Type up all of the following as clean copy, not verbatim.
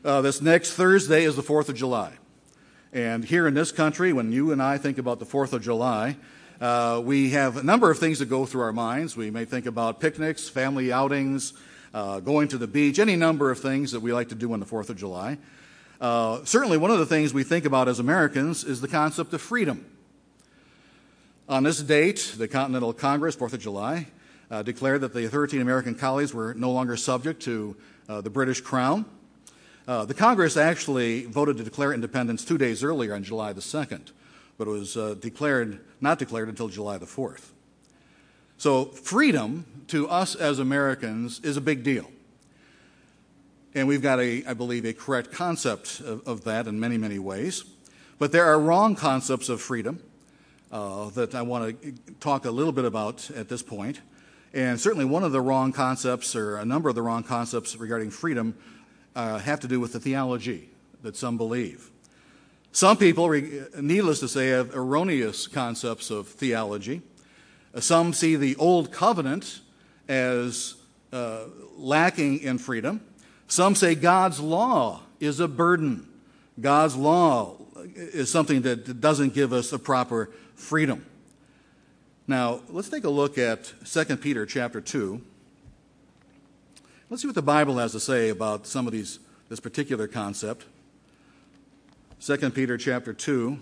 This next Thursday is the 4th of July. And here in this country, when you and I think about the 4th of July, we have a number of things that go through our minds. We may think about picnics, family outings, going to the beach, any number of things that we like to do on the 4th of July. Certainly one of the things we think about as Americans is the concept of freedom. On this date, the Continental Congress, 4th of July, declared that the 13 American colonies were no longer subject to the British Crown. The Congress actually voted to declare independence 2 days earlier on July the 2nd, but it was not declared until July the 4th. So freedom to us as Americans is a big deal. And we've got, I believe, a correct concept of that in many, many ways. But there are wrong concepts of freedom that I want to talk a little bit about at this point. And certainly one of the wrong concepts, or a number of the wrong concepts regarding freedom, have to do with the theology that some believe. Some people, needless to say, have erroneous concepts of theology. Some see the Old Covenant as lacking in freedom. Some say God's law is a burden. God's law is something that doesn't give us a proper freedom. Now, let's take a look at 2 Peter chapter 2. Let's see what the Bible has to say about some of this particular concept. 2 Peter chapter 2.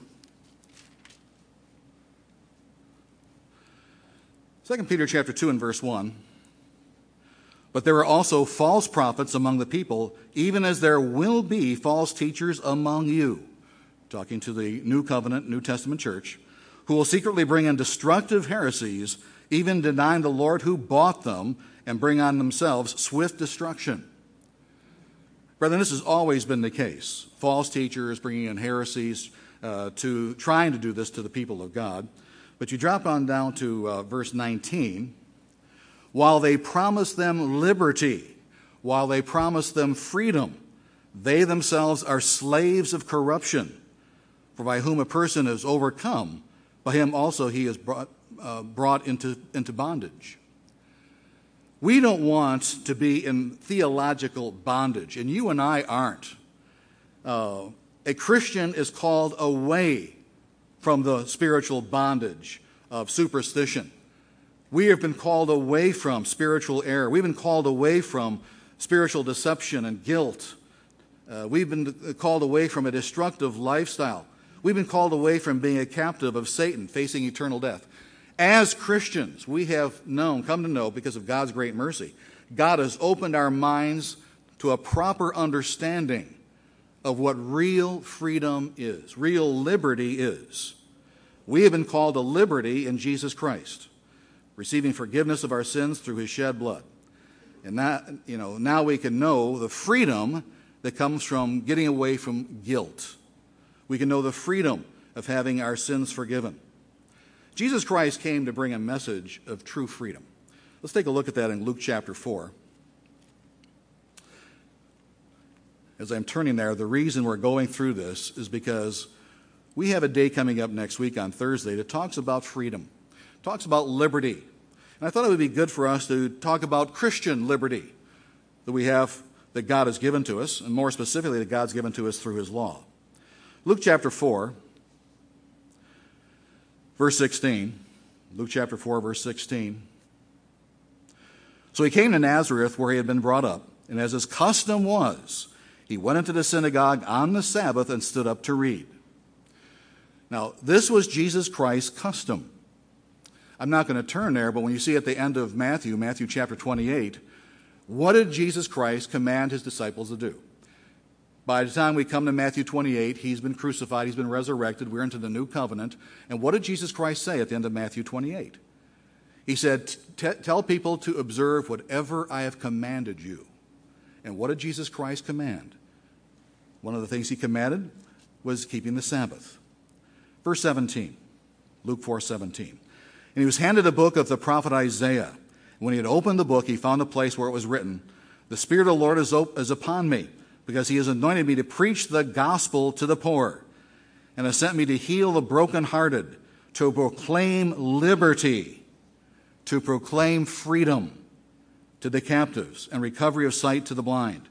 2 Peter chapter 2 and verse 1. But there are also false prophets among the people, even as there will be false teachers among you, talking to the New Covenant, New Testament church, who will secretly bring in destructive heresies, even denying the Lord who bought them, and bring on themselves swift destruction. Brethren, this has always been the case. False teachers bringing in heresies, trying to do this to the people of God. But you drop on down to verse 19. While they promise them liberty, while they promise them freedom, they themselves are slaves of corruption. For by whom a person is overcome, by him also he is brought into bondage. We don't want to be in theological bondage, and you and I aren't. A Christian is called away from the spiritual bondage of superstition. We have been called away from spiritual error. We've been called away from spiritual deception and guilt. We've been called away from a destructive lifestyle. We've been called away from being a captive of Satan, facing eternal death. As Christians, we have come to know, because of God's great mercy, God has opened our minds to a proper understanding of what real freedom is, real liberty is. We have been called to liberty in Jesus Christ, receiving forgiveness of our sins through his shed blood. And now we can know the freedom that comes from getting away from guilt. We can know the freedom of having our sins forgiven. Jesus Christ came to bring a message of true freedom. Let's take a look at that in Luke chapter 4. As I'm turning there, the reason we're going through this is because we have a day coming up next week on Thursday that talks about freedom, talks about liberty. And I thought it would be good for us to talk about Christian liberty that we have, that God has given to us, and more specifically that God's given to us through his law. Luke chapter 4, verse 16. Luke chapter 4, verse 16. So he came to Nazareth where he had been brought up, and as his custom was, he went into the synagogue on the Sabbath and stood up to read. Now, this was Jesus Christ's custom. I'm not going to turn there, but when you see at the end of Matthew chapter 28, what did Jesus Christ command his disciples to do? By the time we come to Matthew 28, he's been crucified, he's been resurrected, we're into the new covenant. And what did Jesus Christ say at the end of Matthew 28? He said, tell people to observe whatever I have commanded you. And what did Jesus Christ command? One of the things he commanded was keeping the Sabbath. Verse 17, Luke 4:17. And he was handed a book of the prophet Isaiah. When he had opened the book, he found a place where it was written, the Spirit of the Lord is upon me, because he has anointed me to preach the gospel to the poor, and has sent me to heal the brokenhearted, to proclaim liberty, to proclaim freedom to the captives, and recovery of sight to the blind,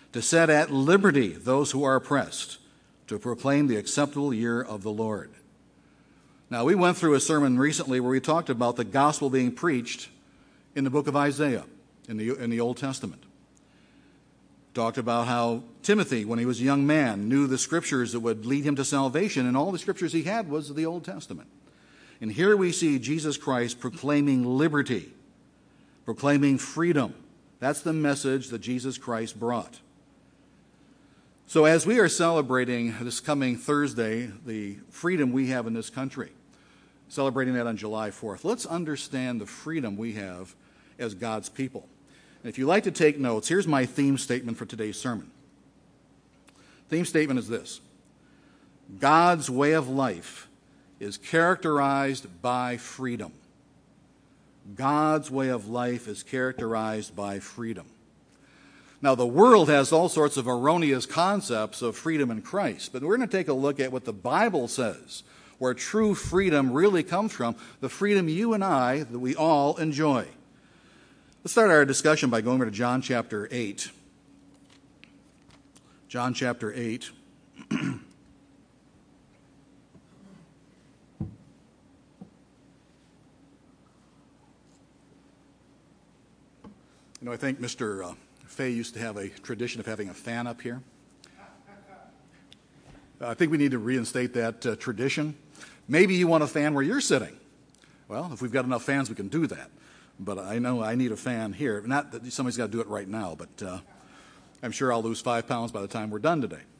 to set at liberty those who are oppressed, to proclaim the acceptable year of the Lord. Now, we went through a sermon recently where we talked about the gospel being preached in the book of Isaiah in the Old Testament. Talked about how Timothy, when he was a young man, knew the scriptures that would lead him to salvation, and all the scriptures he had was the Old Testament. And here we see Jesus Christ proclaiming liberty, proclaiming freedom. That's the message that Jesus Christ brought. So as we are celebrating this coming Thursday, the freedom we have in this country, celebrating that on July 4th, let's understand the freedom we have as God's people. And if you like to take notes, here's my theme statement for today's sermon. Theme statement is this: God's way of life is characterized by freedom. God's way of life is characterized by freedom. Now, the world has all sorts of erroneous concepts of freedom in Christ, but we're going to take a look at what the Bible says, where true freedom really comes from, the freedom you and I, that we all enjoy. Let's start our discussion by going over to John chapter 8. John chapter 8. I think Mr. Fay used to have a tradition of having a fan up here. I think we need to reinstate that tradition. Maybe you want a fan where you're sitting. Well, if we've got enough fans, we can do that. But I know I need a fan here. Not that somebody's got to do it right now, but I'm sure I'll lose 5 pounds by the time we're done today.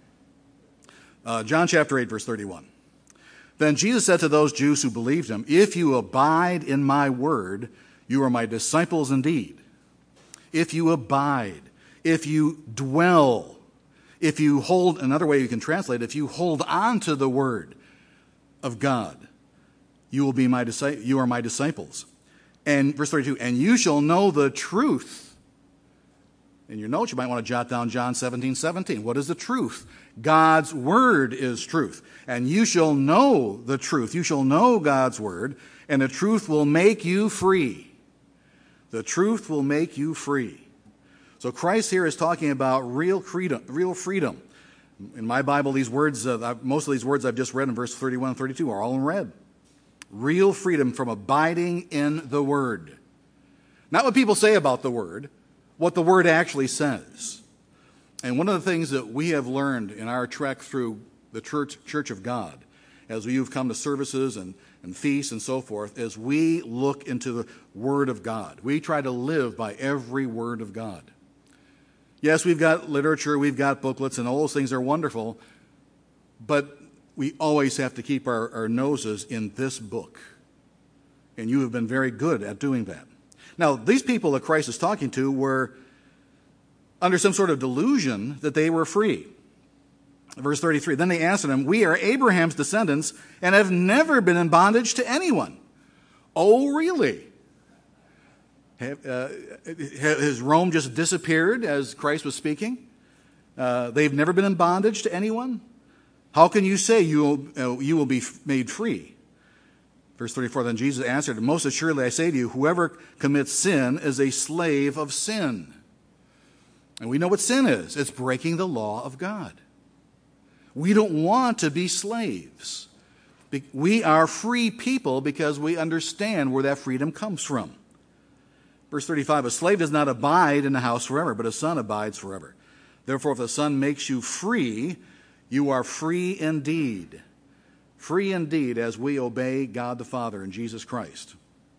John chapter 8, verse 31. Then Jesus said to those Jews who believed him, "If you abide in my word, you are my disciples indeed. If you abide, if you dwell, if you hold," another way you can translate, if you hold on to the word of God, you will be you are my disciples. And verse 32, "And you shall know the truth." In your notes, you might want to jot down John 17:17. What is the truth? God's word is truth. "And you shall know the truth." You shall know God's word, and the truth will make you free. The truth will make you free. So Christ here is talking about real freedom. In my Bible, these words, most of these words I've just read in verse 31 and 32 are all in red. Real freedom from abiding in the Word. Not what people say about the Word, what the Word actually says. And one of the things that we have learned in our trek through the Church of God, as we've come to services and feasts and so forth, is we look into the Word of God. We try to live by every Word of God. Yes, we've got literature, we've got booklets, and all those things are wonderful, but we always have to keep our noses in this book. And you have been very good at doing that. Now, these people that Christ is talking to were under some sort of delusion that they were free. Verse 33, "Then they answered him, 'We are Abraham's descendants and have never been in bondage to anyone.'" Oh, really? Has Rome just disappeared as Christ was speaking? They've never been in bondage to anyone? How can you say you will be made free? Verse 34, "Then Jesus answered, 'Most assuredly I say to you, whoever commits sin is a slave of sin.'" And we know what sin is. It's breaking the law of God. We don't want to be slaves. We are free people because we understand where that freedom comes from. Verse 35, "A slave does not abide in the house forever, but a son abides forever. Therefore, if the Son makes you free, you are free indeed." Free indeed as we obey God the Father and Jesus Christ.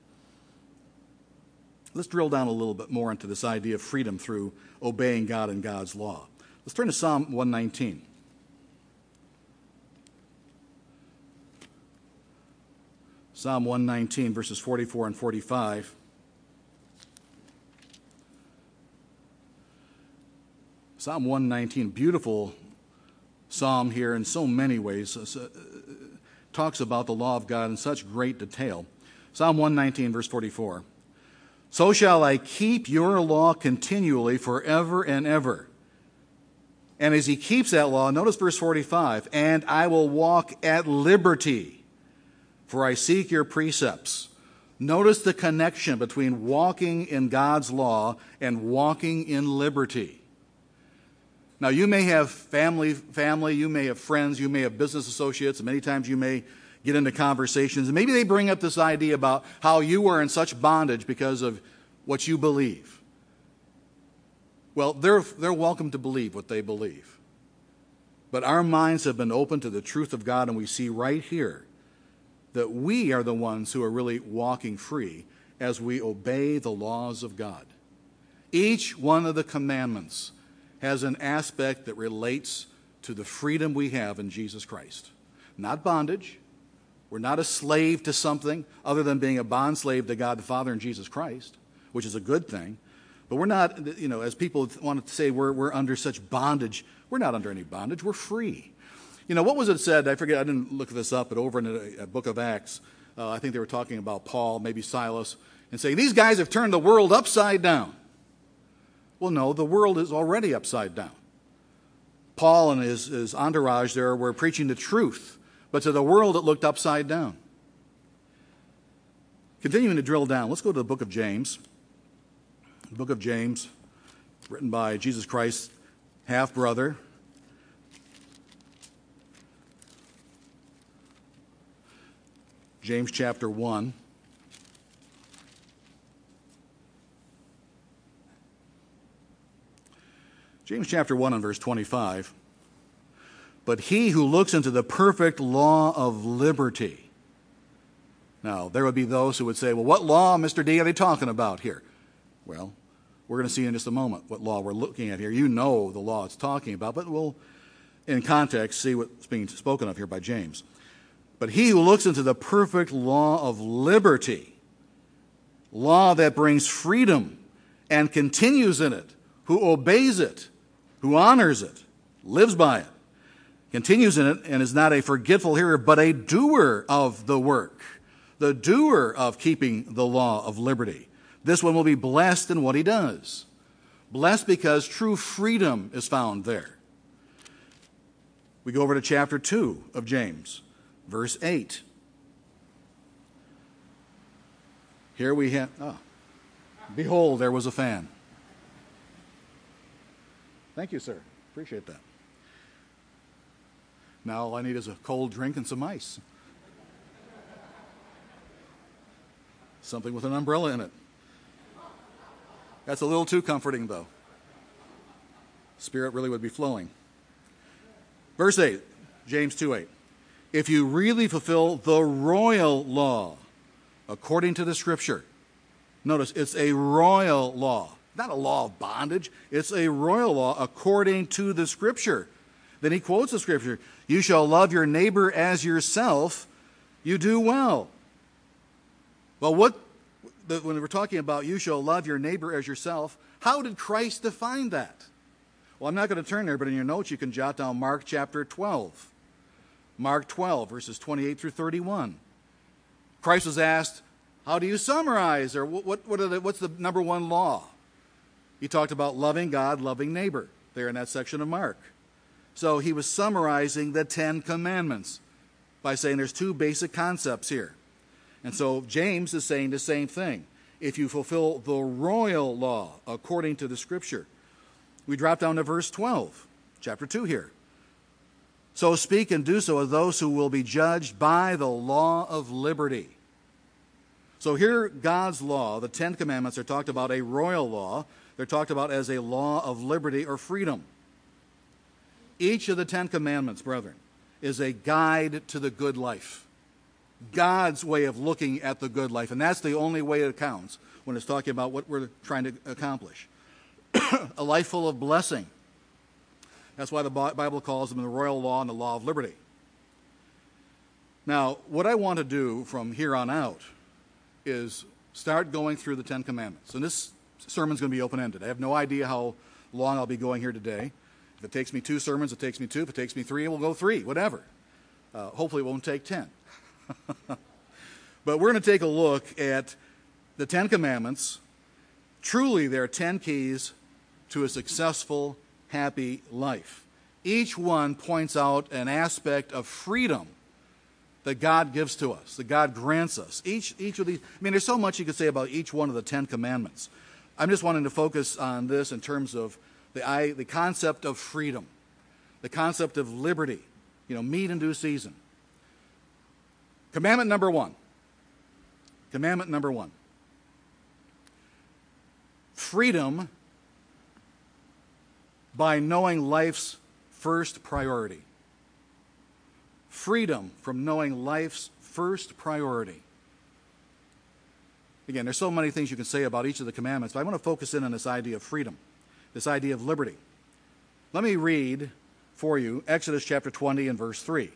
Let's drill down a little bit more into this idea of freedom through obeying God and God's law. Let's turn to Psalm 119. Psalm 119, verses 44 and 45. Psalm 119, beautiful psalm here in so many ways. Talks about the law of God in such great detail. Psalm 119, verse 44. "So shall I keep your law continually forever and ever." And as he keeps that law, notice verse 45, "And I will walk at liberty, for I seek your precepts." Notice the connection between walking in God's law and walking in liberty. Now, you may have family, you may have friends, you may have business associates, and many times you may get into conversations, and maybe they bring up this idea about how you are in such bondage because of what you believe. Well, they're welcome to believe what they believe. But our minds have been opened to the truth of God, and we see right here that we are the ones who are really walking free as we obey the laws of God. Each one of the commandments has an aspect that relates to the freedom we have in Jesus Christ. Not bondage. We're not a slave to something other than being a bondslave to God the Father and Jesus Christ, which is a good thing. But we're not, as people want to say we're under such bondage. We're not under any bondage. We're free. What was it said? I forget. I didn't look this up, but over in the book of Acts, I think they were talking about Paul, maybe Silas, and saying, these guys have turned the world upside down. Well, no, the world is already upside down. Paul and his entourage there were preaching the truth, but to the world it looked upside down. Continuing to drill down, let's go to the book of James. The book of James, written by Jesus Christ's half-brother. James chapter 1. James chapter 1 and verse 25. But he who looks into the perfect law of liberty. Now, there would be those who would say, well, what law, Mr. D, are they talking about here? Well, we're going to see in just a moment what law we're looking at here. You know the law it's talking about, but we'll, in context, see what's being spoken of here by James. But he who looks into the perfect law of liberty, law that brings freedom and continues in it, who obeys it, who honors it, lives by it, continues in it, and is not a forgetful hearer, but a doer of the work, the doer of keeping the law of liberty. This one will be blessed in what he does. Blessed because true freedom is found there. We go over to chapter 2 of James, verse 8. Here we have, behold, there was a fan. Thank you, sir. Appreciate that. Now all I need is a cold drink and some ice. Something with an umbrella in it. That's a little too comforting, though. Spirit really would be flowing. Verse 8, James 2:8. If you really fulfill the royal law according to the Scripture. Notice, it's a royal law. Not a law of bondage. It's a royal law according to the Scripture. Then he quotes the Scripture. You shall love your neighbor as yourself. You do well. Well, when we're talking about you shall love your neighbor as yourself, how did Christ define that? Well, I'm not going to turn there, but in your notes you can jot down Mark chapter 12. Mark 12, verses 28 through 31. Christ was asked, how do you summarize, or what's the number one law? He talked about loving God, loving neighbor, there in that section of Mark. So he was summarizing the 10 Commandments by saying there's two basic concepts here. And so James is saying the same thing. If you fulfill the royal law according to the Scripture. We drop down to verse 12, chapter 2 here. So speak and do so as those who will be judged by the law of liberty. So here, God's law, the 10 Commandments, are talked about a royal law. They're talked about as a law of liberty or freedom. Each of the 10 Commandments, brethren, is a guide to the good life. God's way of looking at the good life. And that's the only way it counts when it's talking about what we're trying to accomplish. A life full of blessing. That's why the Bible calls them the royal law and the law of liberty. Now, what I want to do from here on out is start going through the 10 Commandments. And this sermon's going to be open-ended. I have no idea how long I'll be going here today. If it takes me 2 sermons, it takes me 2. If it takes me 3, we'll go 3, whatever. Hopefully it won't take 10. But we're going to take a look at the 10 Commandments. Truly, there are 10 keys to a successful, happy life. Each one points out an aspect of freedom that God gives to us, that God grants us. Each of these, there's so much you could say about each one of the 10 Commandments. I'm just wanting to focus on this in terms of the concept of freedom, the concept of liberty, meat in due season. Commandment number one. Commandment number one. Freedom by knowing life's first priority. Freedom from knowing life's first priority. Again, there's so many things you can say about each of the commandments, but I want to focus in on this idea of freedom, this idea of liberty. Let me read for you Exodus chapter 20 and verse 3.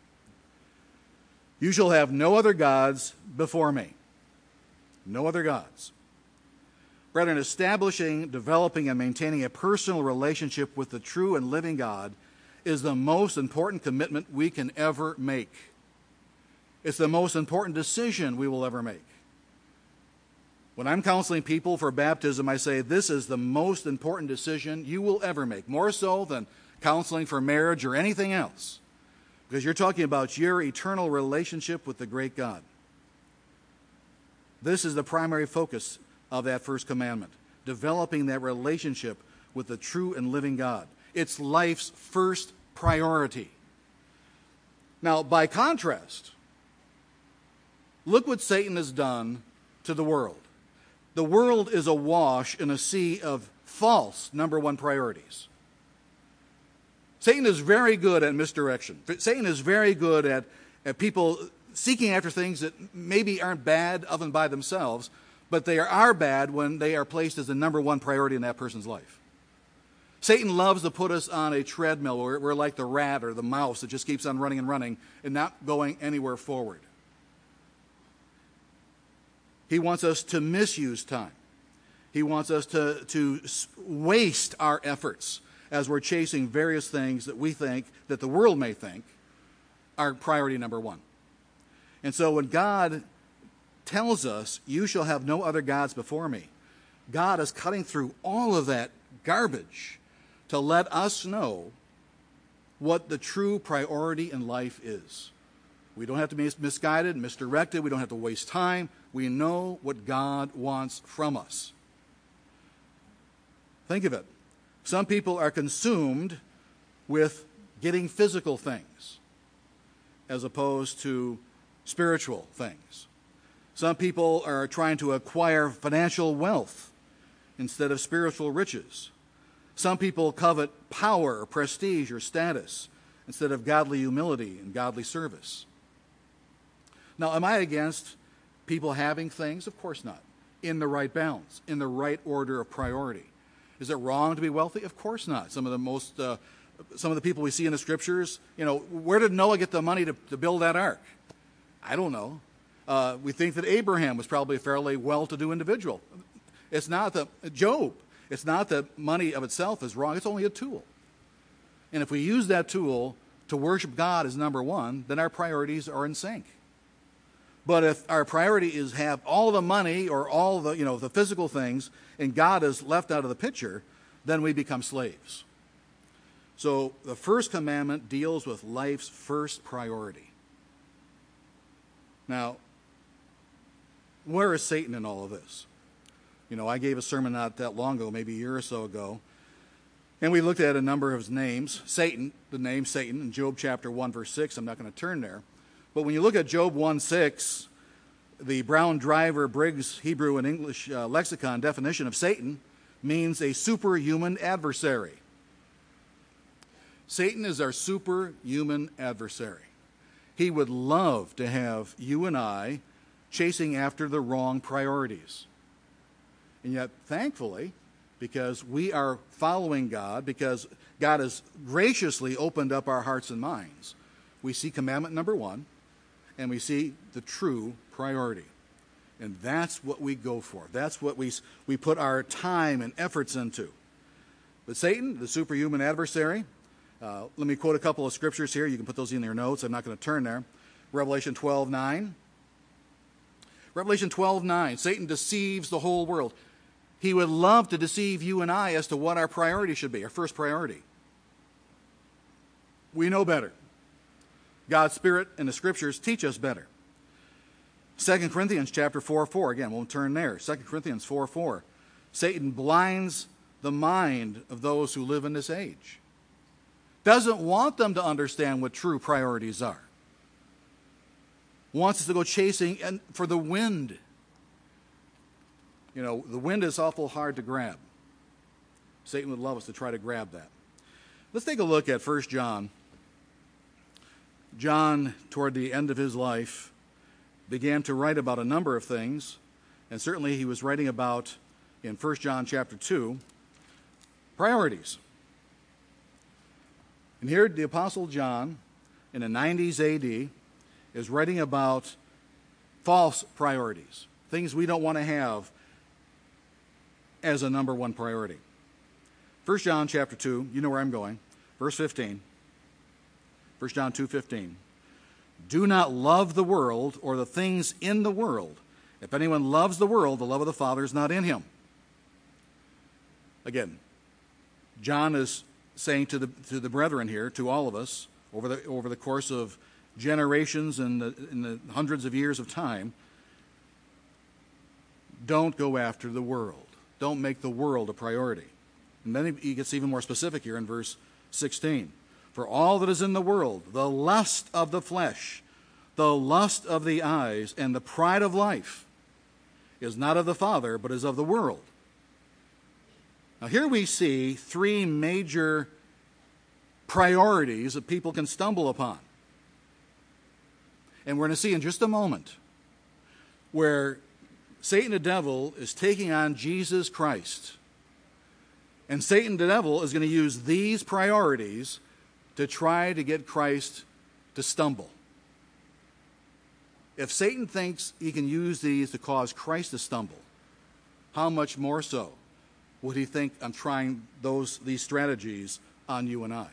You shall have no other gods before me. No other gods. Brethren, establishing, developing, and maintaining a personal relationship with the true and living God is the most important commitment we can ever make. It's the most important decision we will ever make. When I'm counseling people for baptism, I say this is the most important decision you will ever make, more so than counseling for marriage or anything else, because you're talking about your eternal relationship with the great God. This is the primary focus of that first commandment, developing that relationship with the true and living God. It's life's first priority. Now, by contrast, look what Satan has done to the world. The world is awash in a sea of false number one priorities. Satan is very good at misdirection. Satan is very good at people seeking after things that maybe aren't bad of and by themselves, but they are bad when they are placed as the number one priority in that person's life. Satan loves to put us on a treadmill where we're like the rat or the mouse that just keeps on running and running and not going anywhere forward. He wants us to misuse time. He wants us to waste our efforts as we're chasing various things that we think, that the world may think, are priority number one. And so when God tells us, you shall have no other gods before me, God is cutting through all of that garbage to let us know what the true priority in life is. We don't have to be misguided, misdirected. We don't have to waste time. We know what God wants from us. Think of it. Some people are consumed with getting physical things as opposed to spiritual things. Some people are trying to acquire financial wealth instead of spiritual riches. Some people covet power or prestige or status instead of godly humility and godly service. Now, am I against people having things? Of course not. In the right balance, in the right order of priority. Is it wrong to be wealthy? Of course not. Some of the people we see in the scriptures, where did Noah get the money to build that ark? I don't know. We think that Abraham was probably a fairly well-to-do individual. It's not Job. It's not that money of itself is wrong. It's only a tool. And if we use that tool to worship God as number one, then our priorities are in sync. But if our priority is have all the money or all the physical things, and God is left out of the picture, then we become slaves. So the first commandment deals with life's first priority. Now, where is Satan in all of this? I gave a sermon not that long ago, maybe a year or so ago, and we looked at a number of his names. Satan, the name Satan, in Job chapter 1, verse 6, I'm not going to turn there. But when you look at Job 1:6, the Brown Driver Briggs Hebrew and English lexicon definition of Satan means a superhuman adversary. Satan is our superhuman adversary. He would love to have you and I chasing after the wrong priorities. And yet, thankfully, because we are following God, because God has graciously opened up our hearts and minds, we see commandment number one, and we see the true priority. And that's what we go for. That's what we put our time and efforts into. But Satan, the superhuman adversary, let me quote a couple of scriptures here. You can put those in your notes. I'm not going to turn there. Revelation 12:9. Revelation 12:9. Satan deceives the whole world. He would love to deceive you and I as to what our priority should be, our first priority. We know better. God's Spirit and the Scriptures teach us better. 2 Corinthians chapter 4:4. Again, we'll turn there. 2 Corinthians 4:4. Satan blinds the mind of those who live in this age. Doesn't want them to understand what true priorities are. Wants us to go chasing for the wind. You know, the wind is awful hard to grab. Satan would love us to try to grab that. Let's take a look at 1 John. John, toward the end of his life, began to write about a number of things, and certainly he was writing about, in 1 John chapter 2, priorities. And here the Apostle John, in the 90s AD, is writing about false priorities, things we don't want to have as a number one priority. 1 John chapter 2, you know where I'm going, verse 15. 1 John 2:15. Do not love the world or the things in the world. If anyone loves the world, the love of the Father is not in him. Again, John is saying to the brethren here, to all of us, over the course of generations and in the hundreds of years of time, don't go after the world. Don't make the world a priority. And then he gets even more specific here in verse 16. For all that is in the world, the lust of the flesh, the lust of the eyes, and the pride of life is not of the Father, but is of the world. Now here we see three major priorities that people can stumble upon. And we're going to see in just a moment where Satan the devil is taking on Jesus Christ. And Satan the devil is going to use these priorities to try to get Christ to stumble. If Satan thinks he can use these to cause Christ to stumble, how much more so would he think I'm trying these strategies on you and I?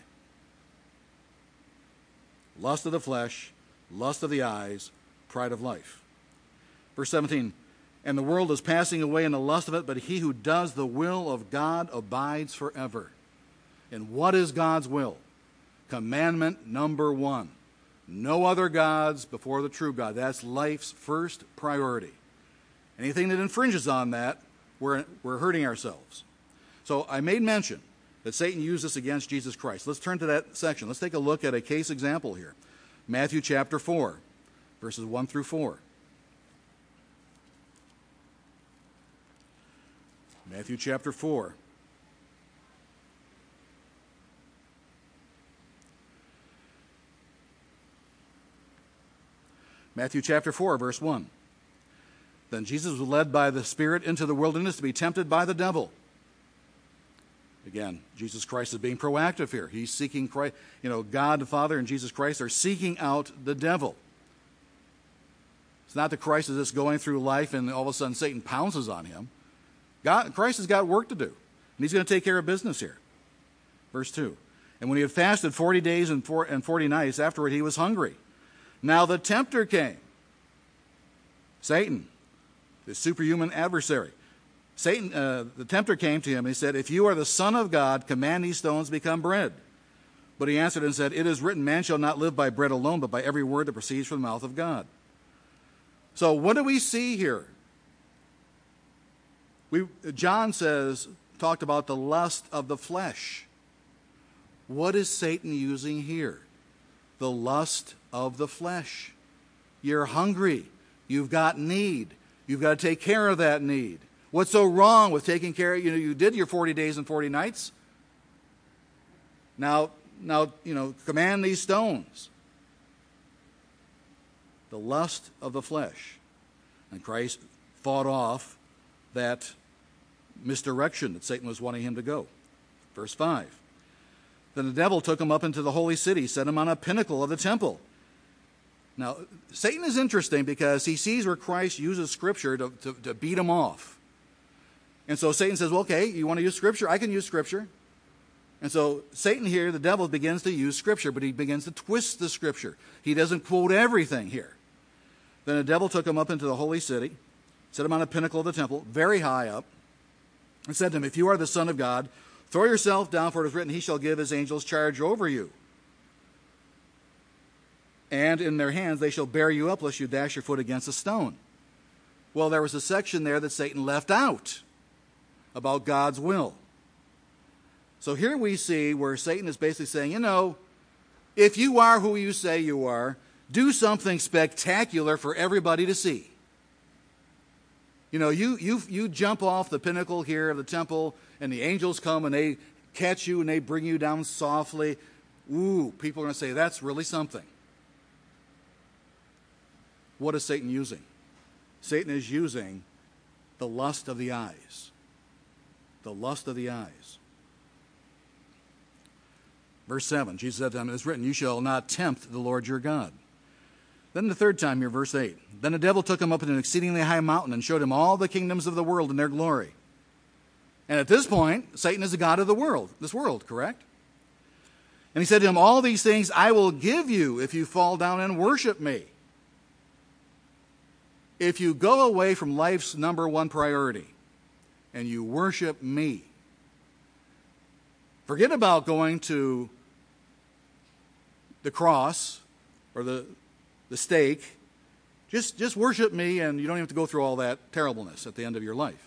Lust of the flesh, lust of the eyes, pride of life. Verse 17, and the world is passing away in the lust of it, but he who does the will of God abides forever. And what is God's will? Commandment number 1. No other gods before the true God. That's life's first priority. Anything that infringes on that, we're hurting ourselves. So I made mention that Satan used this against Jesus Christ. Let's turn to that section. Let's take a look at a case example here. Matthew chapter 4, verses 1 through 4. Matthew chapter 4. Matthew chapter 4, verse 1. Then Jesus was led by the Spirit into the wilderness to be tempted by the devil. Again, Jesus Christ is being proactive here. He's seeking Christ. God the Father and Jesus Christ are seeking out the devil. It's not that Christ is just going through life and all of a sudden Satan pounces on him. Christ has got work to do, and he's going to take care of business here. Verse 2. And when he had fasted 40 days and 40 nights, afterward he was hungry. Now the tempter came. Satan, the superhuman adversary. Satan, the tempter came to him and he said, if you are the Son of God, command these stones to become bread. But he answered and said, it is written, man shall not live by bread alone, but by every word that proceeds from the mouth of God. So what do we see here? John talked about the lust of the flesh. What is Satan using here? The lust of the flesh. You're hungry. You've got need. You've got to take care of that need. What's so wrong with taking care of, you did your 40 days and 40 nights. Now, command these stones. The lust of the flesh. And Christ fought off that misdirection that Satan was wanting him to go. Verse 5. Then the devil took him up into the holy city, set him on a pinnacle of the temple. Now, Satan is interesting because he sees where Christ uses Scripture to beat him off. And so Satan says, well, okay, you want to use Scripture? I can use Scripture. And so Satan here, the devil, begins to use Scripture, but he begins to twist the Scripture. He doesn't quote everything here. Then the devil took him up into the holy city, set him on a pinnacle of the temple, very high up, and said to him, if you are the Son of God, throw yourself down, for it is written, he shall give his angels charge over you. And in their hands they shall bear you up, lest you dash your foot against a stone. Well, there was a section there that Satan left out about God's will. So here we see where Satan is basically saying, if you are who you say you are, do something spectacular for everybody to see. You jump off the pinnacle here of the temple, and the angels come and they catch you and they bring you down softly. Ooh, people are going to say, that's really something. What is Satan using? Satan is using the lust of the eyes. The lust of the eyes. Verse 7, Jesus said to them, it is written, you shall not tempt the Lord your God. Then the third time here, verse 8. Then the devil took him up in an exceedingly high mountain and showed him all the kingdoms of the world and their glory. And at this point, Satan is the god of the world, this world, correct? And he said to him, all these things I will give you if you fall down and worship me. If you go away from life's number one priority and you worship me, forget about going to the cross or the stake. Just worship me, and you don't have to go through all that terribleness at the end of your life.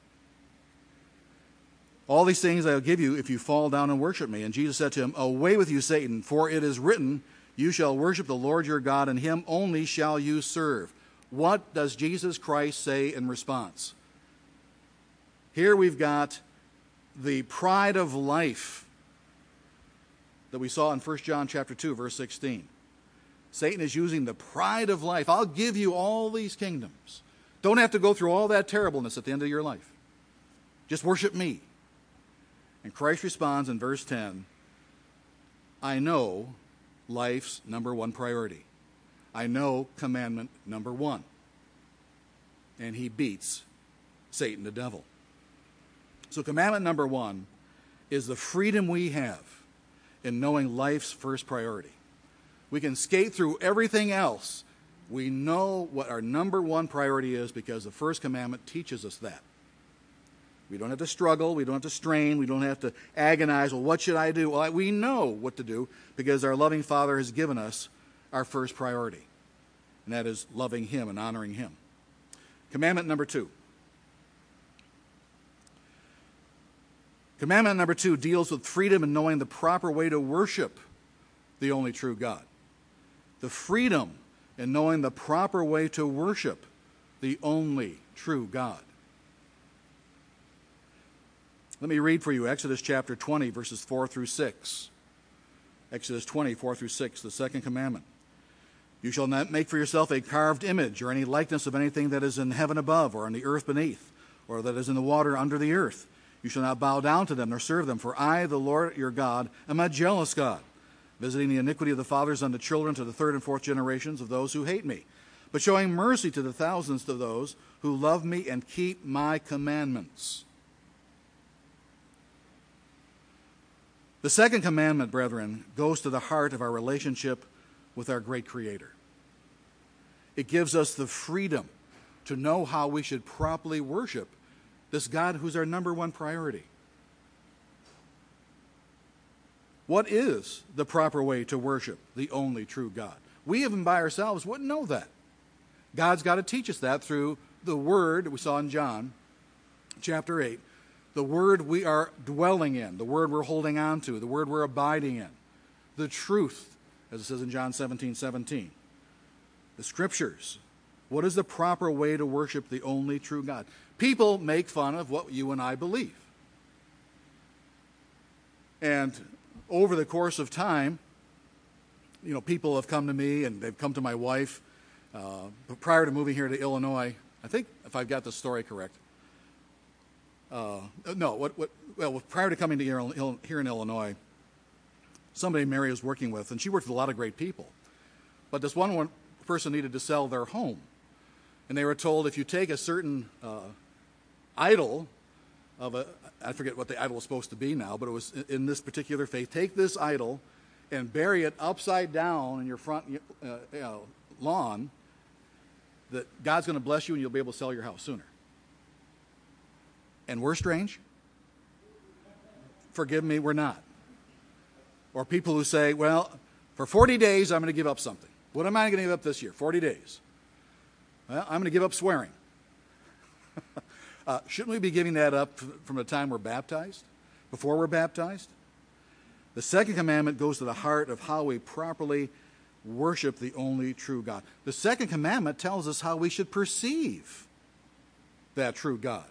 All these things I will give you if you fall down and worship me. And Jesus said to him, away with you, Satan, for it is written, you shall worship the Lord your God, and him only shall you serve. What does Jesus Christ say in response? Here we've got the pride of life that we saw in 1 John chapter 2, verse 16. Satan is using the pride of life. I'll give you all these kingdoms. Don't have to go through all that terribleness at the end of your life. Just worship me. And Christ responds in verse 10, I know life's number one priority. I know commandment number one. And he beats Satan, the devil. So commandment number one is the freedom we have in knowing life's first priority. We can skate through everything else. We know what our number one priority is because the first commandment teaches us that. We don't have to struggle. We don't have to strain. We don't have to agonize. Well, what should I do? Well, we know what to do because our loving Father has given us our first priority, and that is loving him and honoring him. Commandment number two. Commandment number two deals with freedom and knowing the proper way to worship the only true God. The freedom in knowing the proper way to worship the only true God. Let me read for you Exodus chapter 20, verses 4 through 6. Exodus 20, 4 through 6, the second commandment. You shall not make for yourself a carved image or any likeness of anything that is in heaven above or on the earth beneath or that is in the water under the earth. You shall not bow down to them nor serve them, for I, the Lord your God, am a jealous God, visiting the iniquity of the fathers on the children to the third and fourth generations of those who hate me, but showing mercy to the thousands of those who love me and keep my commandments. The second commandment, brethren, goes to the heart of our relationship with our great Creator. It gives us the freedom to know how we should properly worship this God who's our number one priority. What is the proper way to worship the only true God? We even by ourselves wouldn't know that. God's got to teach us that through the Word that we saw in John chapter 8. The Word we are dwelling in, the Word we're holding on to, the Word we're abiding in. The truth, as it says in John 17:17. The Scriptures. What is the proper way to worship the only true God? People make fun of what you and I believe. And over the course of time, people have come to me and they've come to my wife. Prior to moving here to Illinois, I think if I've got the story correct. Prior to coming to here in Illinois, somebody Mary was working with, and she worked with a lot of great people. But this one person needed to sell their home. And they were told if you take a certain idol I forget what the idol was supposed to be now, but it was in this particular faith, take this idol and bury it upside down in your front lawn, that God's going to bless you and you'll be able to sell your house sooner. And we're strange? Forgive me, we're not. Or people who say, well, for 40 days I'm going to give up something. What am I going to give up this year? 40 days. Well, I'm going to give up swearing. Shouldn't we be giving that up from the time we're baptized? before we're baptized. The second commandment goes to the heart of how we properly worship the only true God. The second commandment tells us how we should perceive that true God.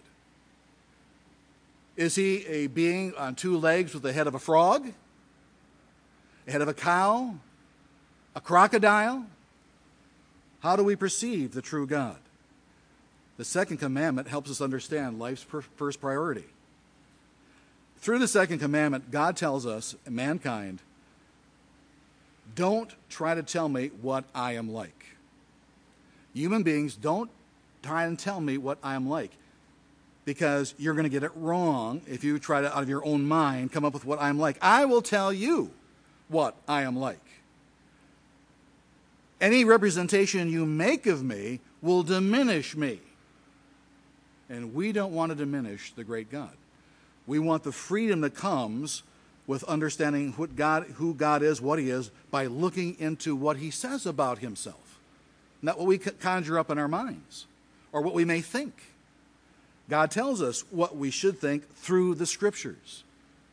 Is he a being on two legs with the head of a frog, a head of a cow, a crocodile? How do we perceive the true God? The second commandment helps us understand life's first priority. Through the second commandment, God tells us, mankind, don't try to tell me what I am like. Human beings, don't try and tell me what I am like, because you're going to get it wrong if you try to, out of your own mind, come up with what I'm like. I will tell you what I am like. Any representation you make of me will diminish me. And we don't want to diminish the great God. We want the freedom that comes with understanding who God is, what he is, by looking into what he says about himself. Not what we conjure up in our minds or what we may think. God tells us what we should think through the Scriptures.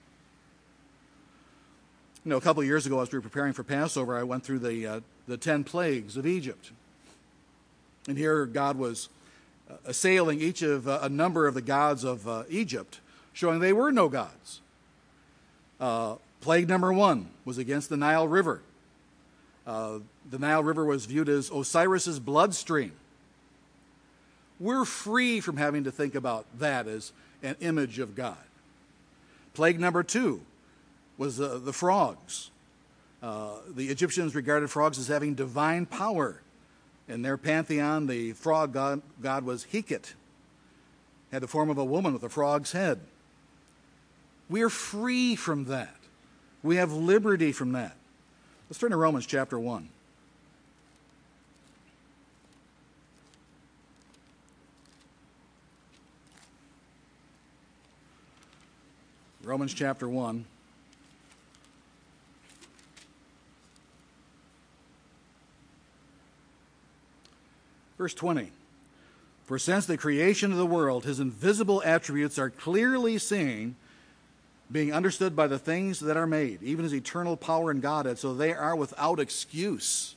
You know, a couple of years ago, as we were preparing for Passover, I went through the 10 plagues of Egypt. And here God was assailing each of a number of the gods of Egypt, showing they were no gods. Plague number 1 was against the Nile River. The Nile River was viewed as Osiris's bloodstream. We're free from having to think about that as an image of God. Plague number 2 was the frogs. The Egyptians regarded frogs as having divine power. In their pantheon, the frog god was Heket, had the form of a woman with a frog's head. We are free from that. We have liberty from that. Let's turn to Romans chapter 1. Romans chapter 1. Verse 20. For since the creation of the world, his invisible attributes are clearly seen, being understood by the things that are made, even his eternal power and Godhead, so they are without excuse.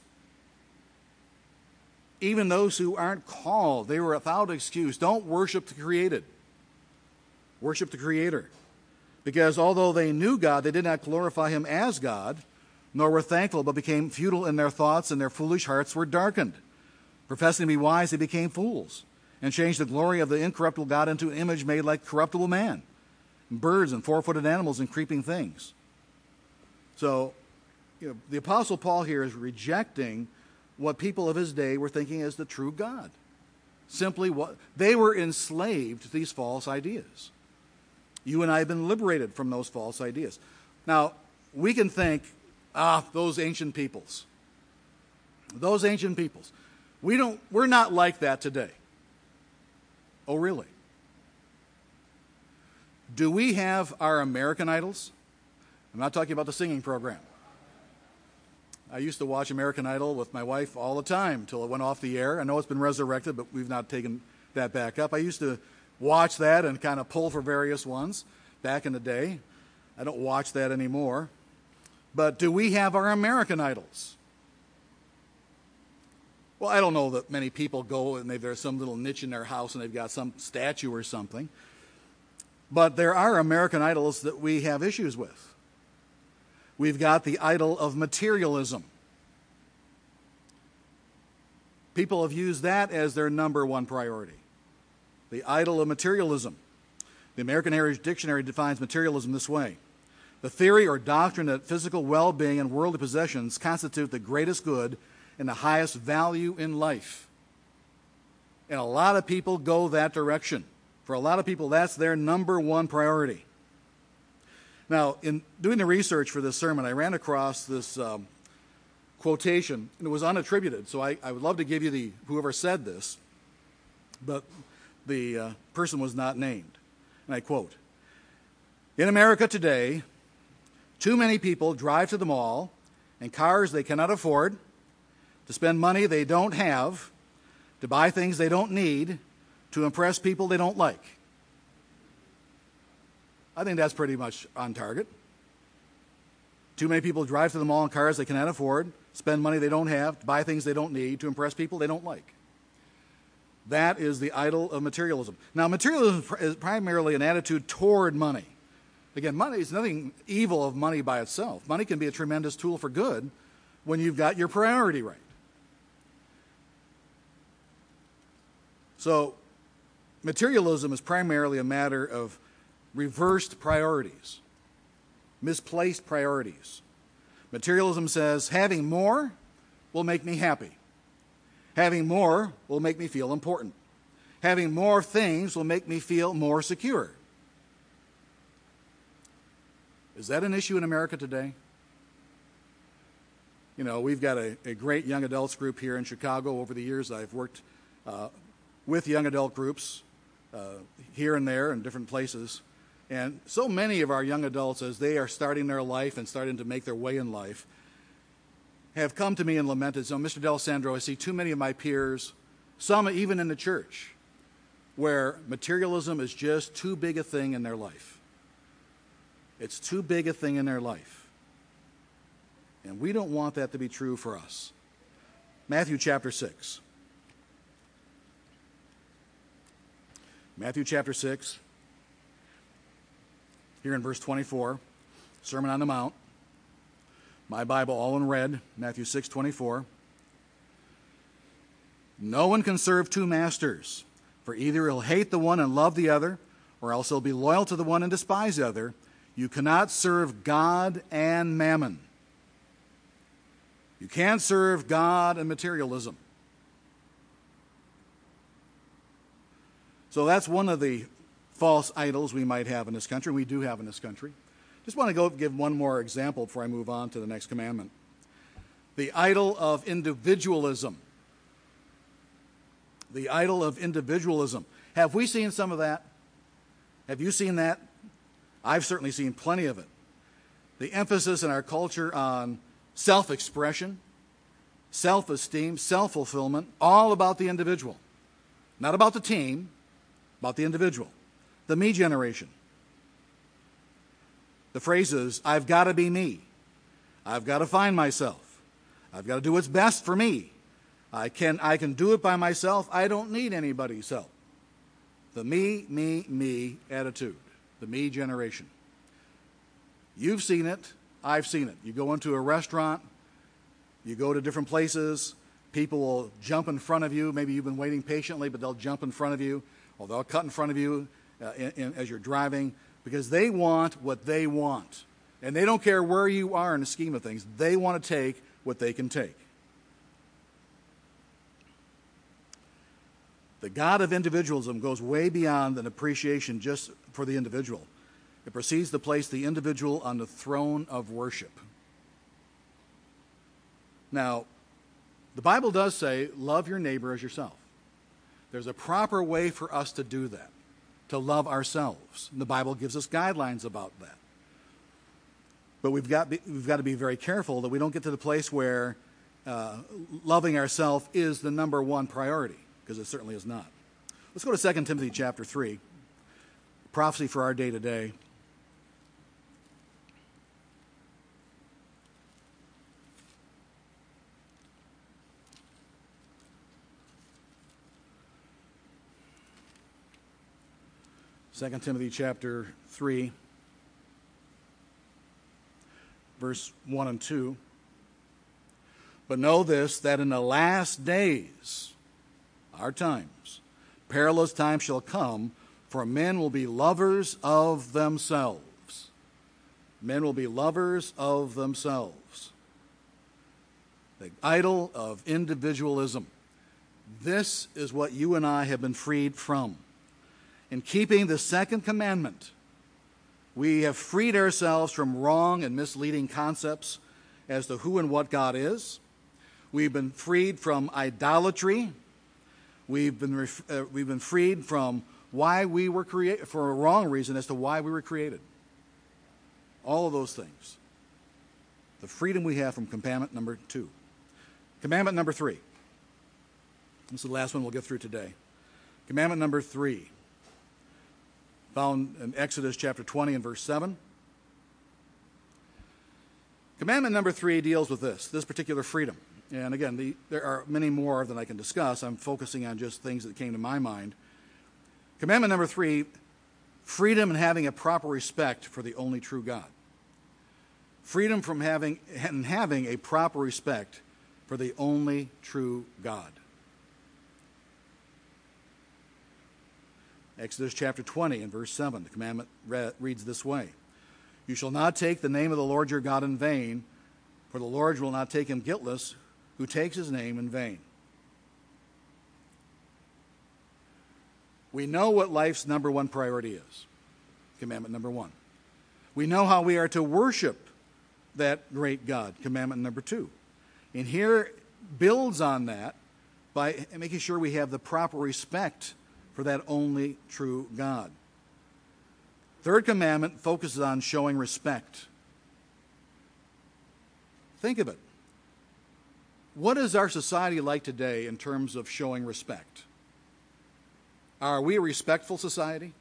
Even those who aren't called, they were without excuse. Don't worship the created. Worship the Creator. Because although they knew God, they did not glorify him as God, nor were thankful, but became futile in their thoughts, and their foolish hearts were darkened. Professing to be wise, they became fools, and changed the glory of the incorruptible God into an image made like corruptible man, and birds and four-footed animals and creeping things. So, the Apostle Paul here is rejecting what people of his day were thinking as the true God. Simply what they were enslaved to these false ideas. You and I have been liberated from those false ideas. Now, we can think, those ancient peoples. Those ancient peoples. We're not like that today. Oh, really? Do we have our American Idols? I'm not talking about the singing program. I used to watch American Idol with my wife all the time until it went off the air. I know it's been resurrected, but we've not taken that back up. I used to watch that and kind of pull for various ones back in the day. I don't watch that anymore. But do we have our American Idols? Well, I don't know that many people go and there's some little niche in their house and they've got some statue or something. But there are American idols that we have issues with. We've got the idol of materialism. People have used that as their number one priority. The idol of materialism. The American Heritage Dictionary defines materialism this way: the theory or doctrine that physical well-being and worldly possessions constitute the greatest good and the highest value in life. And a lot of people go that direction. For a lot of people, that's their number one priority. Now, in doing the research for this sermon, I ran across this quotation, and it was unattributed, so I would love to give you whoever said this, but the person was not named. And I quote, "In America today, too many people drive to the mall in cars they cannot afford, to spend money they don't have, to buy things they don't need, to impress people they don't like." I think that's pretty much on target. Too many people drive to the mall in cars they cannot afford, spend money they don't have, buy things they don't need to impress people they don't like. That is the idol of materialism. Now, materialism is primarily an attitude toward money. Again, money is nothing evil of money by itself. Money can be a tremendous tool for good when you've got your priority right. So, materialism is primarily a matter of reversed priorities, misplaced priorities. Materialism says having more will make me happy. Having more will make me feel important. Having more things will make me feel more secure. Is that an issue in America today? You know, we've got a great young adults group here in Chicago. Over the years, I've worked with young adult groups here and there in different places. And so many of our young adults, as they are starting their life and starting to make their way in life, have come to me and lamented, so Mr. D'Alessandro, I see too many of my peers, some even in the church, where materialism is just too big a thing in their life. It's too big a thing in their life. And we don't want that to be true for us. Matthew chapter 6. Matthew chapter 6, here in verse 24, Sermon on the Mount. My Bible all in red, Matthew 6:24. No one can serve two masters, for either he'll hate the one and love the other, or else he'll be loyal to the one and despise the other. You cannot serve God and mammon. You can't serve God and materialism. So that's one of the false idols we might have in this country. We do have in this country. Just want to go give one more example before I move on to the next commandment. The idol of individualism. The idol of individualism. Have we seen some of that? Have you seen that? I've certainly seen plenty of it. The emphasis in our culture on self-expression, self-esteem, self-fulfillment, all about the individual. Not about the team, about the individual. The me generation. The phrase is, I've got to be me. I've got to find myself. I've got to do what's best for me. I can do it by myself. I don't need anybody's help. The me attitude. The me generation. You've seen it. I've seen it. You go into a restaurant. You go to different places. People will jump in front of you. Maybe you've been waiting patiently, but they'll jump in front of you. Or they'll cut in front of you as you're driving. Because they want what they want. And they don't care where you are in the scheme of things. They want to take what they can take. The God of individualism goes way beyond an appreciation just for the individual. It proceeds to place the individual on the throne of worship. Now, the Bible does say, love your neighbor as yourself. There's a proper way for us to do that. To love ourselves. And the Bible gives us guidelines about that. But we've got to be very careful that we don't get to the place where loving ourselves is the number one priority, because it certainly is not. Let's go to 2 Timothy chapter 3, prophecy for our day today. Second Timothy chapter 3, verse 1 and 2. But know this, that in the last days, our times, perilous times shall come, for men will be lovers of themselves. Men will be lovers of themselves. The idol of individualism. This is what you and I have been freed from. In keeping the second commandment, we have freed ourselves from wrong and misleading concepts as to who and what God is. We've been freed from idolatry. We've been freed from why we were created, for a wrong reason as to why we were created. All of those things. The freedom we have from commandment number 2. Commandment number 3. This is the last one we'll get through today. Commandment number 3. found in Exodus chapter 20 and verse 7. Commandment number 3 deals with this particular freedom. And again, there are many more than I can discuss. I'm focusing on just things that came to my mind. Commandment number 3, freedom and having a proper respect for the only true God. Freedom from having a proper respect for the only true God. Exodus chapter 20 and verse 7, the commandment reads this way: "You shall not take the name of the Lord your God in vain, for the Lord will not take him guiltless who takes his name in vain." We know what life's number one priority is. Commandment number 1. We know how we are to worship that great God. Commandment number 2. And here builds on that by making sure we have the proper respect for that only true God. Third commandment focuses on showing respect. Think of it. What is our society like today in terms of showing respect? Are we a respectful society?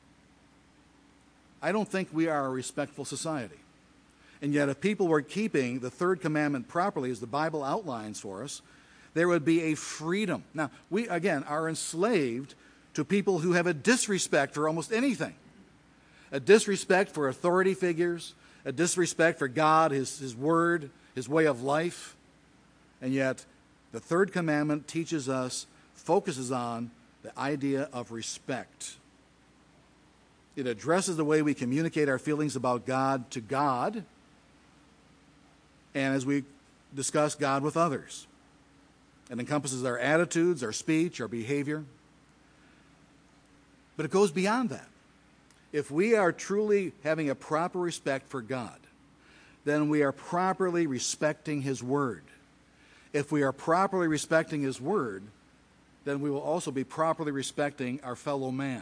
I don't think we are a respectful society. And yet, if people were keeping the third commandment properly, as the Bible outlines for us, there would be a freedom. Now, we, again, are enslaved to people who have a disrespect for almost anything. A disrespect for authority figures, a disrespect for God, His Word, His way of life. And yet, the third commandment teaches us, focuses on the idea of respect. It addresses the way we communicate our feelings about God to God, and as we discuss God with others. It encompasses our attitudes, our speech, our behavior. But it goes beyond that. If we are truly having a proper respect for God, then we are properly respecting His Word. If we are properly respecting His Word, then we will also be properly respecting our fellow man.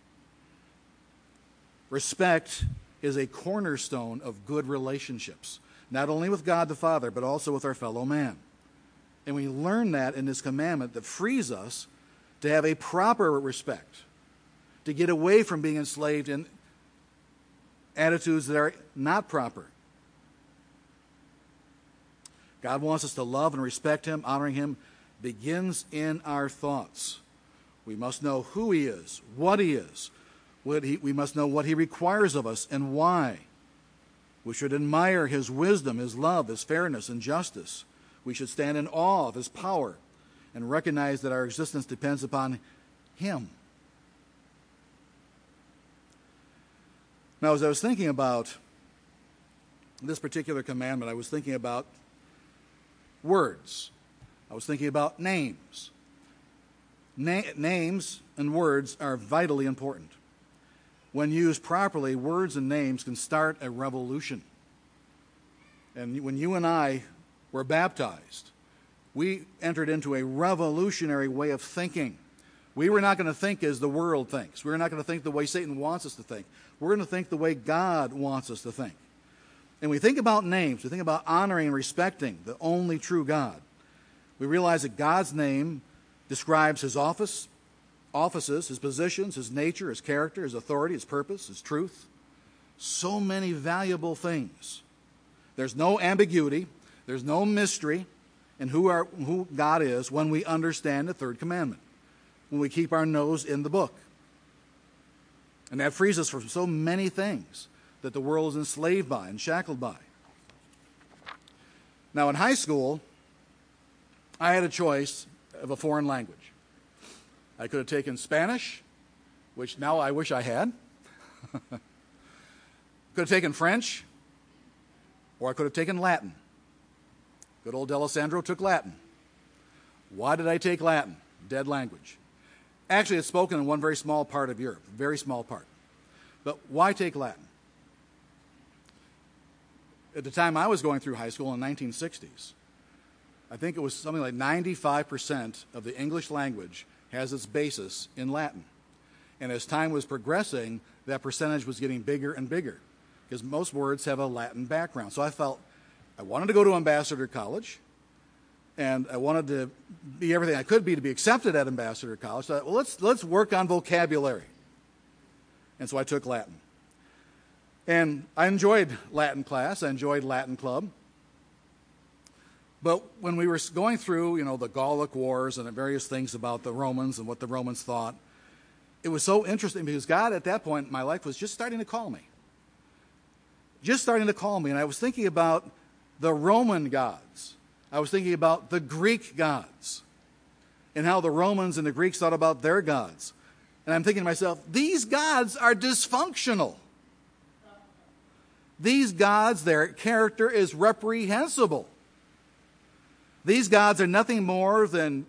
Respect is a cornerstone of good relationships, not only with God the Father, but also with our fellow man. And we learn that in this commandment that frees us to have a proper respect, to get away from being enslaved in attitudes that are not proper. God wants us to love and respect Him. Honoring Him begins in our thoughts. We must know who He is, what He is. We must know what He requires of us and why. We should admire His wisdom, His love, His fairness and justice. We should stand in awe of His power and recognize that our existence depends upon Him. Now, as I was thinking about this particular commandment, I was thinking about words. I was thinking about names. Names and words are vitally important. When used properly, words and names can start a revolution. And when you and I were baptized, we entered into a revolutionary way of thinking. We were not going to think as the world thinks. We're not going to think the way Satan wants us to think. We're going to think the way God wants us to think. And we think about names. We think about honoring and respecting the only true God. We realize that God's name describes His offices, His positions, His nature, His character, His authority, His purpose, His truth. So many valuable things. There's no ambiguity. There's no mystery in who God is when we understand the third commandment, when we keep our nose in the book. And that frees us from so many things that the world is enslaved by and shackled by. Now, in high school, I had a choice of a foreign language. I could have taken Spanish, which now I wish I had. Could have taken French, or I could have taken Latin. Good old D'Alessandro took Latin. Why did I take Latin? Dead language. Actually, it's spoken in one very small part of Europe, very small part. But why take Latin? At the time I was going through high school in the 1960s, I think it was something like 95% of the English language has its basis in Latin. And as time was progressing, that percentage was getting bigger and bigger because most words have a Latin background. So I felt I wanted to go to Ambassador College, and I wanted to be everything I could be to be accepted at Ambassador College. So I thought, well, let's work on vocabulary. And so I took Latin. And I enjoyed Latin class. I enjoyed Latin club. But when we were going through, the Gallic Wars and the various things about the Romans and what the Romans thought, it was so interesting because God at that point in my life was just starting to call me. Just starting to call me. And I was thinking about the Roman gods. I was thinking about the Greek gods and how the Romans and the Greeks thought about their gods. And I'm thinking to myself, these gods are dysfunctional. These gods, their character is reprehensible. These gods are nothing more than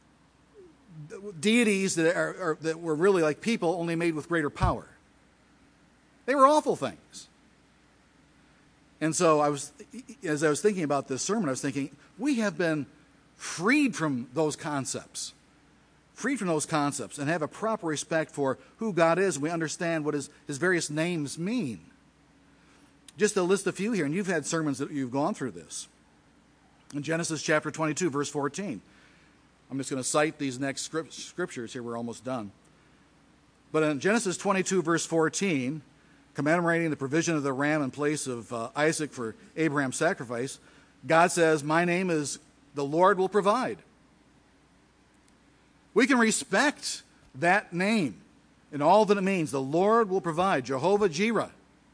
deities that were really like people, only made with greater power. They were awful things. And so as I was thinking about this sermon, I was thinking, we have been freed from those concepts. Freed from those concepts and have a proper respect for who God is. And we understand what his various names mean. Just to list a few here, and you've had sermons that you've gone through this. In Genesis chapter 22, verse 14. I'm just going to cite these next scriptures here. We're almost done. But in Genesis 22, verse 14, commemorating the provision of the ram in place of Isaac for Abraham's sacrifice, God says, my name is the Lord will provide. We can respect that name and all that it means. The Lord will provide. Jehovah Jireh.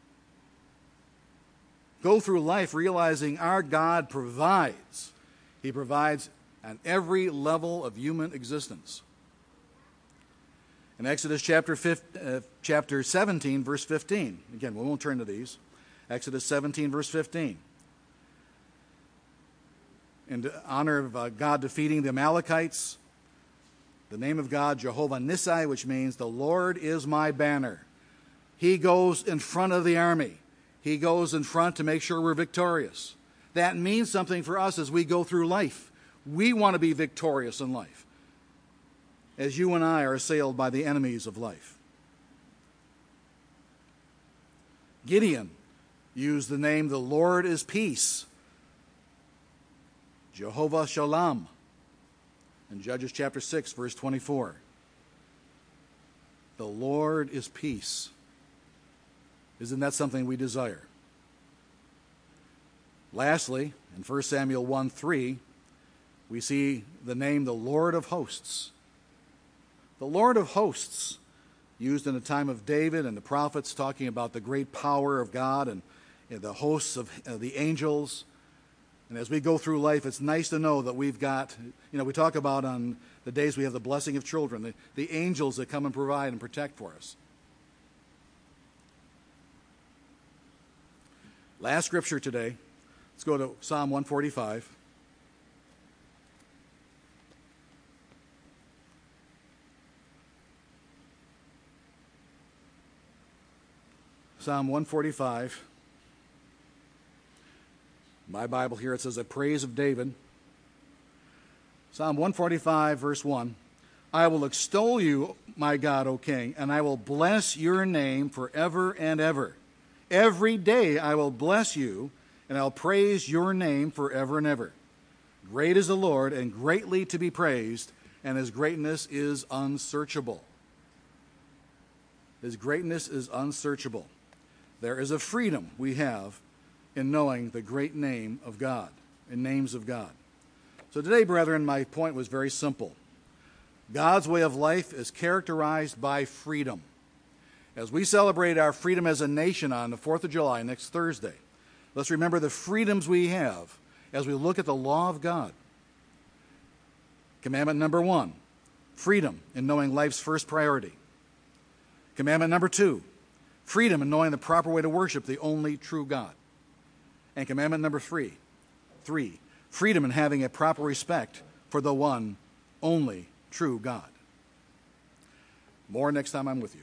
Go through life realizing our God provides. He provides on every level of human existence. In Exodus chapter 17, verse 15. Again, we won't turn to these. Exodus 17, verse 15. In honor of God defeating the Amalekites, the name of God, Jehovah Nissi, which means the Lord is my banner. He goes in front of the army. He goes in front to make sure we're victorious. That means something for us as we go through life. We want to be victorious in life, as you and I are assailed by the enemies of life. Gideon used the name, the Lord is peace. Jehovah Shalom. In Judges chapter 6, verse 24. The Lord is peace. Isn't that something we desire? Lastly, in 1 Samuel 1:3, we see the name the Lord of hosts. The Lord of hosts, used in the time of David and the prophets, talking about the great power of God and the hosts of the angels. And as we go through life, it's nice to know that we've got, we talk about on the days we have the blessing of children, the angels that come and provide and protect for us. Last scripture today. Let's go to Psalm 145. Psalm 145. My Bible here, it says a praise of David. Psalm 145, verse 1. I will extol you, my God, O King, and I will bless your name forever and ever. Every day I will bless you, and I'll praise your name forever and ever. Great is the Lord, and greatly to be praised, and his greatness is unsearchable. His greatness is unsearchable. There is a freedom we have in knowing the great name of God, in names of God. So today, brethren, my point was very simple. God's way of life is characterized by freedom. As we celebrate our freedom as a nation on the 4th of July, next Thursday, let's remember the freedoms we have as we look at the law of God. Commandment number 1, freedom in knowing life's first priority. Commandment number 2, freedom in knowing the proper way to worship the only true God. And commandment number 3, freedom in having a proper respect for the one only true God. More next time I'm with you.